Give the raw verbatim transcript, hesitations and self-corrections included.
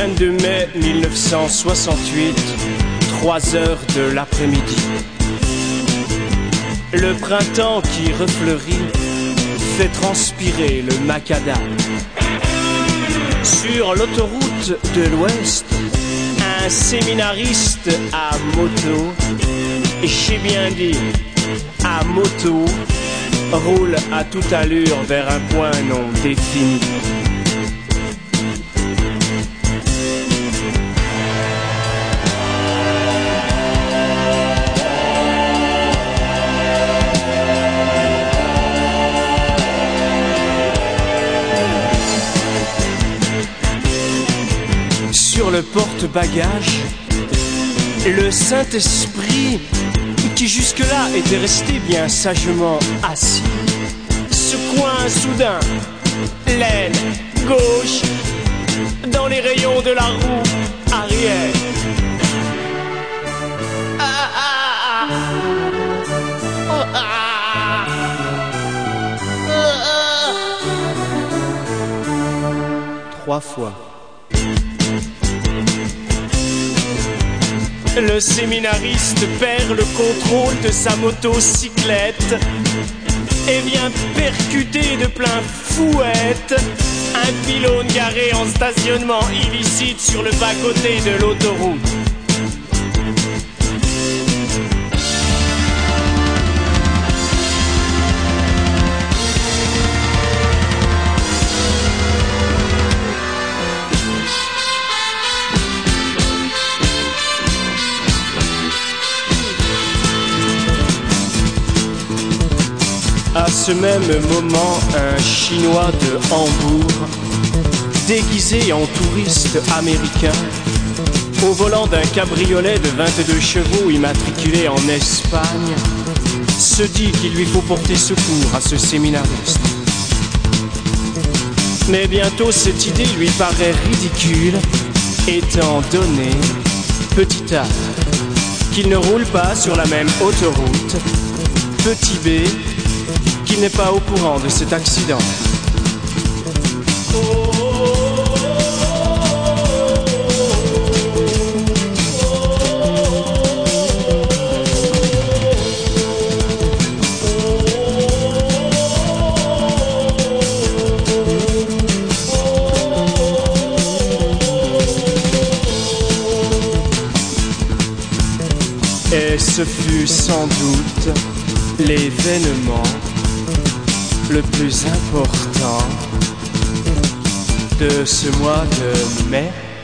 vingt-deux mai mille neuf cent soixante-huit, trois heures de l'après-midi. Le printemps qui refleurit fait transpirer le macadam. Sur l'autoroute de l'Ouest, un séminariste à moto, et j'ai bien dit à moto, roule à toute allure vers un point non défini. Sur le porte-bagages, le Saint-Esprit, qui jusque-là était resté bien sagement assis, secoua soudain l'aile gauche dans les rayons de la roue arrière. Ah, ah, ah. Oh, ah. Ah, ah. Trois fois. Le séminariste perd le contrôle de sa motocyclette et vient percuter de plein fouette un pylône garé en stationnement illicite sur le bas-côté de l'autoroute. À ce même moment, un Chinois de Hambourg, déguisé en touriste américain, au volant d'un cabriolet de vingt-deux chevaux immatriculé en Espagne, se dit qu'il lui faut porter secours à ce séminariste. Mais bientôt cette idée lui paraît ridicule, étant donné, petit A, qu'il ne roule pas sur la même autoroute, petit B, qu'il n'est pas au courant de cet accident. Et ce fut sans doute l'événement le plus important de ce mois de mai.